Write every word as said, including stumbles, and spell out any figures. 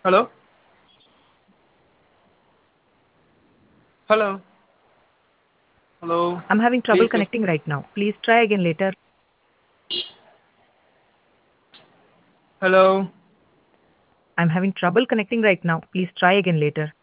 Hello? Hello? Hello? I'm having trouble Please say. connecting right now. Please try again later. Hello? I'm having trouble connecting right now. Please try again later.